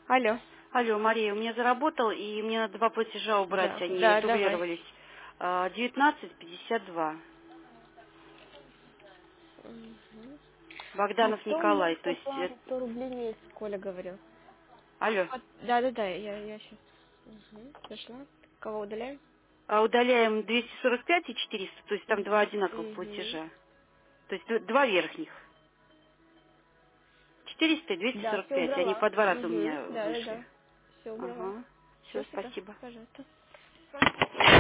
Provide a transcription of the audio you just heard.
Алло. Алло, Мария, у меня заработал, и мне надо два платежа убрать, Да, они да, давай. дублировались. 19,52. Мгм. Богданов Потом Николай, мы то есть... сослали 100 рублей в месяц, Коля говорил. Алло. Да, да, да, я сейчас. Зашла. Кого удаляем? Удаляем 245 и 400, то есть там два одинаковых Угу. платежа. То есть два верхних. 400 и Да, все 245, они убрала. по два раза у Угу. меня Да, да, вышли. да. Все убрала. Ага. Все, Все, супер. спасибо. Пожалуйста.